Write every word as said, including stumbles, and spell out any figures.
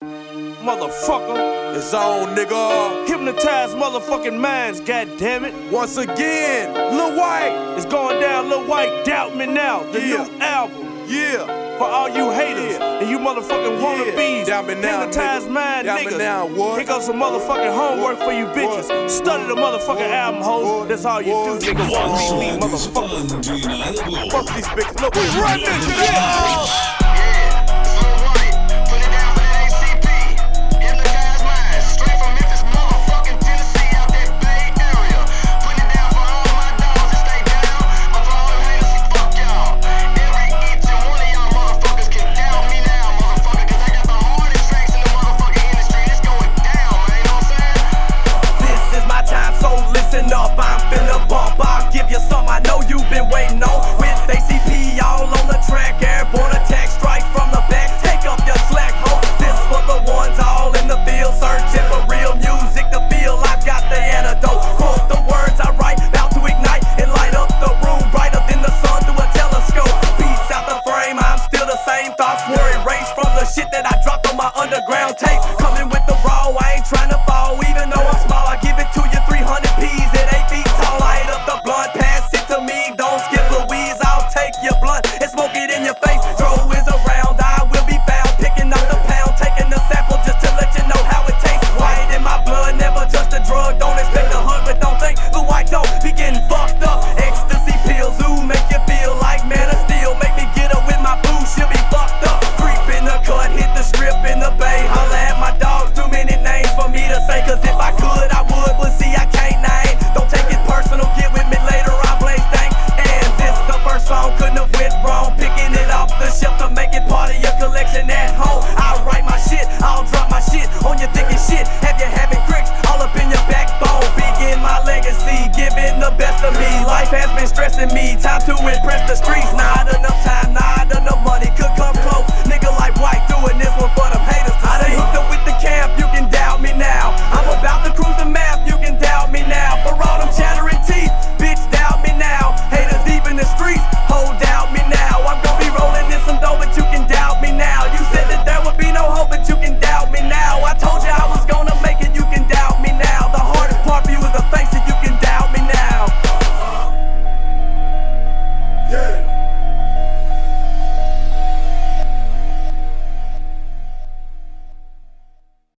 Motherfucker. It's on, nigga. Hypnotized motherfucking minds, goddammit. Once again, Lil White. It's going down, Lil White. Doubt Me Now. The Yeah. new album. yeah. For all you haters Yeah. and you motherfucking Yeah. wannabes. Doubt me now, Hypnotized nigga. mind Doubt me niggas. now, what? Here goes some motherfucking homework What? for you bitches. What? Study the motherfucking What? album, hoes. What? That's all you What? do, nigga. What? One What? sweet motherfucker. Undeniable. Fuck these bitches. Look, we run this shit. Yeah. Up, I'm finna bump, I'll give you some I know you've been waiting on. With A C P all on the track, airborne attack, strike from the back, take up your slack, ho. This for the ones all in the field, searching for real music to feel. I've got the antidote, quote the words I write, about to ignite and light up the room brighter than the sun through a telescope. Beats out the frame, I'm still the same, thoughts were erased from the shit that I dropped